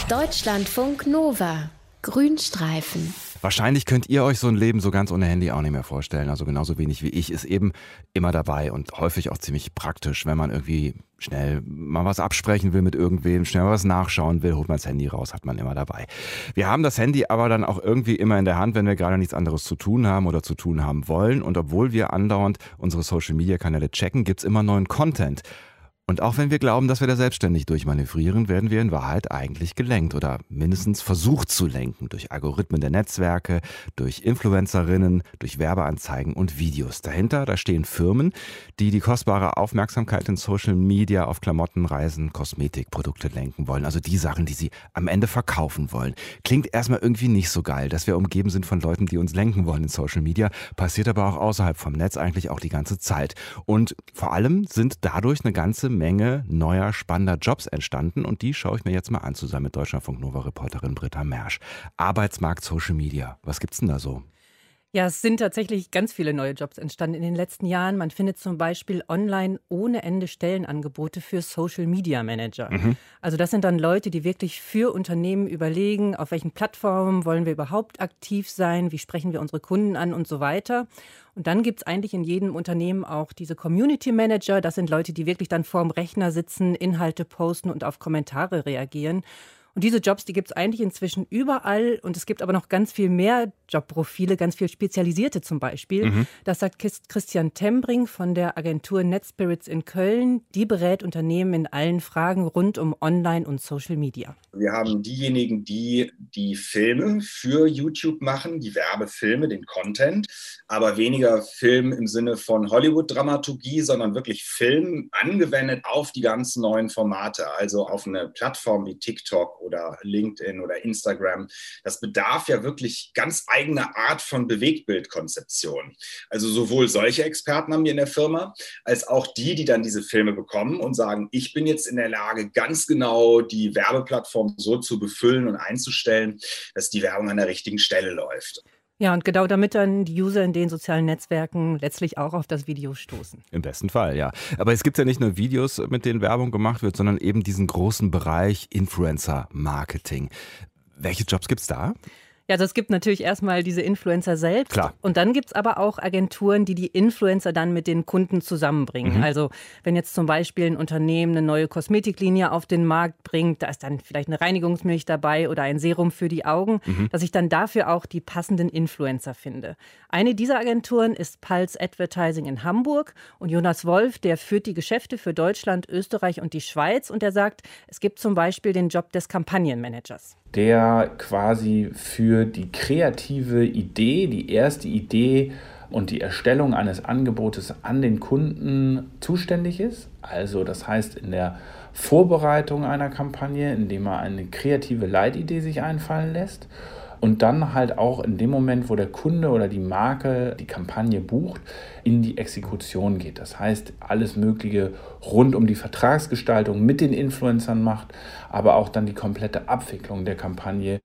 Deutschlandfunk Nova. Grünstreifen. Wahrscheinlich könnt ihr euch so ein Leben so ganz ohne Handy auch nicht mehr vorstellen. Also genauso wenig wie ich, ist eben immer dabei und häufig auch ziemlich praktisch. Wenn man irgendwie schnell mal was absprechen will mit irgendwem, schnell mal was nachschauen will, holt man das Handy raus, hat man immer dabei. Wir haben das Handy aber dann auch irgendwie immer in der Hand, wenn wir gerade nichts anderes zu tun haben oder zu tun haben wollen. Und obwohl wir andauernd unsere Social-Media-Kanäle checken, gibt's immer neuen Content. Und auch wenn wir glauben, dass wir da selbstständig durchmanövrieren, werden wir in Wahrheit eigentlich gelenkt oder mindestens versucht zu lenken durch Algorithmen der Netzwerke, durch Influencerinnen, durch Werbeanzeigen und Videos. Dahinter, da stehen Firmen, die die kostbare Aufmerksamkeit in Social Media auf Klamotten, Reisen, Kosmetikprodukte lenken wollen. Also die Sachen, die sie am Ende verkaufen wollen. Klingt erstmal irgendwie nicht so geil, dass wir umgeben sind von Leuten, die uns lenken wollen in Social Media. Passiert aber auch außerhalb vom Netz eigentlich auch die ganze Zeit. Und vor allem sind dadurch eine ganze Menge neuer, spannender Jobs entstanden und die schaue ich mir jetzt mal an, zusammen mit Deutschlandfunk-Nova-Reporterin Britta Mersch. Arbeitsmarkt Social Media, was gibt's denn da so? Ja, es sind tatsächlich ganz viele neue Jobs entstanden in den letzten Jahren. Man findet zum Beispiel online ohne Ende Stellenangebote für Social Media Manager. Also das sind dann Leute, die wirklich für Unternehmen überlegen, auf welchen Plattformen wollen wir überhaupt aktiv sein, wie sprechen wir unsere Kunden an und so weiter. Und dann gibt es eigentlich in jedem Unternehmen auch diese Community Manager. Das sind Leute, die wirklich dann vorm Rechner sitzen, Inhalte posten und auf Kommentare reagieren. Und diese Jobs, die gibt es eigentlich inzwischen überall. Und es gibt aber noch ganz viel mehr Jobprofile, ganz viel spezialisierte zum Beispiel. Das sagt Christian Tembring von der Agentur NetSpirits in Köln. Die berät Unternehmen in allen Fragen rund um Online und Social Media. Wir haben diejenigen, die die Filme für YouTube machen, die Werbefilme, den Content, aber weniger Film im Sinne von Hollywood-Dramaturgie, sondern wirklich Film angewendet auf die ganzen neuen Formate, also auf eine Plattform wie TikTok oder LinkedIn oder Instagram. Das bedarf ja wirklich ganz eigener Art von Bewegtbildkonzeption. Also sowohl solche Experten haben wir in der Firma, als auch die dann diese Filme bekommen und sagen, ich bin jetzt in der Lage, ganz genau die Werbeplattform so zu befüllen und einzustellen, dass die Werbung an der richtigen Stelle läuft. Ja, und genau damit dann die User in den sozialen Netzwerken letztlich auch auf das Video stoßen. Im besten Fall, ja. Aber es gibt ja nicht nur Videos, mit denen Werbung gemacht wird, sondern eben diesen großen Bereich Influencer-Marketing. Welche Jobs gibt's da? Ja, also es gibt natürlich erstmal diese Influencer selbst. Klar. Und dann gibt es aber auch Agenturen, die Influencer dann mit den Kunden zusammenbringen. Also wenn jetzt zum Beispiel ein Unternehmen eine neue Kosmetiklinie auf den Markt bringt, da ist dann vielleicht eine Reinigungsmilch dabei oder ein Serum für die Augen, dass ich dann dafür auch die passenden Influencer finde. Eine dieser Agenturen ist Pulse Advertising in Hamburg. Und Jonas Wolf, der führt die Geschäfte für Deutschland, Österreich und die Schweiz. Und er sagt, es gibt zum Beispiel den Job des Kampagnenmanagers. Der quasi für die kreative Idee, die erste Idee und die Erstellung eines Angebotes an den Kunden zuständig ist. Also das heißt in der Vorbereitung einer Kampagne, indem er eine kreative Leitidee sich einfallen lässt. Und dann halt auch in dem Moment, wo der Kunde oder die Marke die Kampagne bucht, in die Exekution geht. Das heißt, alles Mögliche rund um die Vertragsgestaltung mit den Influencern macht, aber auch dann die komplette Abwicklung der Kampagne.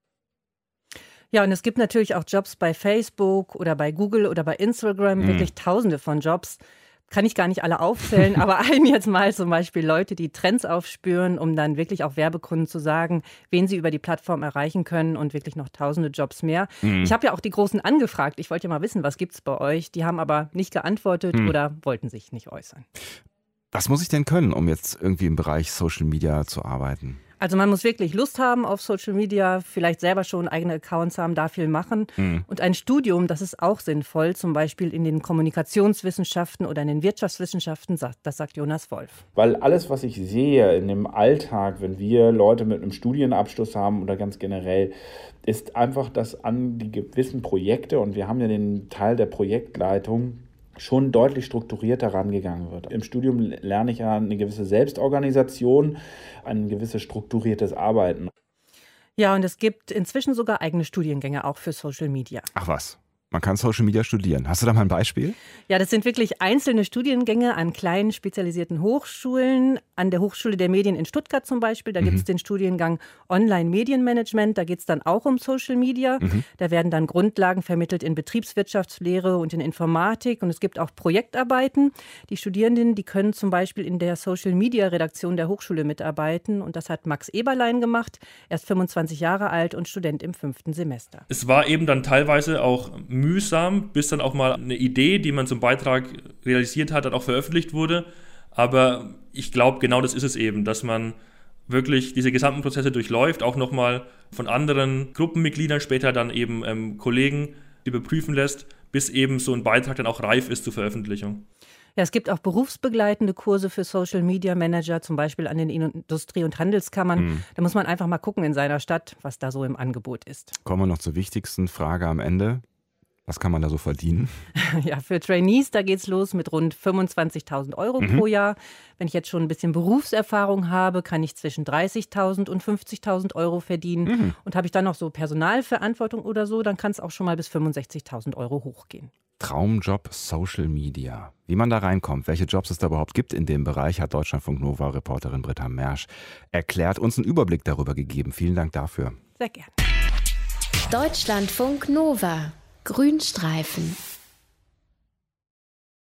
Ja, und es gibt natürlich auch Jobs bei Facebook oder bei Google oder bei Instagram, wirklich tausende von Jobs. Kann ich gar nicht alle aufzählen, aber einen jetzt mal zum Beispiel Leute, die Trends aufspüren, um dann wirklich auch Werbekunden zu sagen, wen sie über die Plattform erreichen können und wirklich noch tausende Jobs mehr. Ich habe ja auch die Großen angefragt. Ich wollte ja mal wissen, was gibt's bei euch? Die haben aber nicht geantwortet oder wollten sich nicht äußern. Was muss ich denn können, um jetzt irgendwie im Bereich Social Media zu arbeiten? Also man muss wirklich Lust haben auf Social Media, vielleicht selber schon eigene Accounts haben, da viel machen. Und ein Studium, das ist auch sinnvoll, zum Beispiel in den Kommunikationswissenschaften oder in den Wirtschaftswissenschaften, das sagt Jonas Wolf. Weil alles, was ich sehe in dem Alltag, wenn wir Leute mit einem Studienabschluss haben oder ganz generell, ist einfach, dass an die gewissen Projekte, und wir haben ja den Teil der Projektleitung, schon deutlich strukturierter rangegangen wird. Im Studium lerne ich ja eine gewisse Selbstorganisation, ein gewisses strukturiertes Arbeiten. Ja, und es gibt inzwischen sogar eigene Studiengänge auch für Social Media. Ach was. Man kann Social Media studieren. Hast du da mal ein Beispiel? Ja, das sind wirklich einzelne Studiengänge an kleinen spezialisierten Hochschulen. An der Hochschule der Medien in Stuttgart zum Beispiel, da gibt es den Studiengang Online-Medienmanagement. Da geht es dann auch um Social Media. Da werden dann Grundlagen vermittelt in Betriebswirtschaftslehre und in Informatik. Und es gibt auch Projektarbeiten. Die Studierenden, die können zum Beispiel in der Social-Media-Redaktion der Hochschule mitarbeiten. Und das hat Max Eberlein gemacht. Er ist 25 Jahre alt und Student im 5. Semester. Es war eben dann teilweise auch mühsam, bis dann auch mal eine Idee, die man zum Beitrag realisiert hat, dann auch veröffentlicht wurde. Aber ich glaube, genau das ist es eben, dass man wirklich diese gesamten Prozesse durchläuft, auch nochmal von anderen Gruppenmitgliedern, später dann eben Kollegen überprüfen lässt, bis eben so ein Beitrag dann auch reif ist zur Veröffentlichung. Ja, es gibt auch berufsbegleitende Kurse für Social Media Manager, zum Beispiel an den Industrie- und Handelskammern. Da muss man einfach mal gucken in seiner Stadt, was da so im Angebot ist. Kommen wir noch zur wichtigsten Frage am Ende. Was kann man da so verdienen? Ja, für Trainees, da geht's los mit rund 25.000 Euro pro Jahr. Wenn ich jetzt schon ein bisschen Berufserfahrung habe, kann ich zwischen 30.000 und 50.000 Euro verdienen. Und habe ich dann noch so Personalverantwortung oder so, dann kann es auch schon mal bis 65.000 Euro hochgehen. Traumjob Social Media. Wie man da reinkommt, welche Jobs es da überhaupt gibt in dem Bereich, hat Deutschlandfunk Nova-Reporterin Britta Mersch erklärt, uns einen Überblick darüber gegeben. Vielen Dank dafür. Sehr gerne. Deutschlandfunk Nova. Grünstreifen.